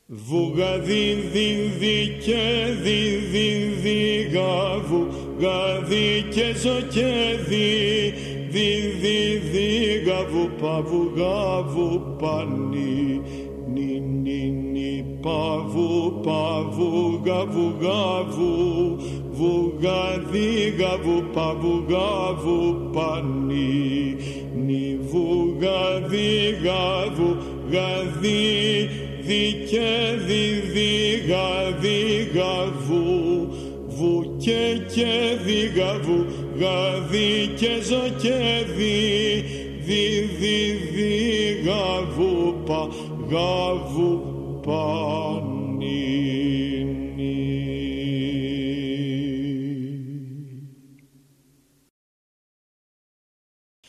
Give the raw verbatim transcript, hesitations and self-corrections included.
Βουγα δι δι δι και δι δι δι γαβου γαδι και ζω και δι δι δι δι γαβου παβου γαβου πανι νι νι νι παβου παβου γαβου γαβου βουγα δι γαβου παβου γαβου πανι νι βουγα δι γαβου γαδι δι και δι δι γα δι γαβου βου και και δι γαβου γα δι και ζω και δι δι δι δι γαβου πα γαβου πα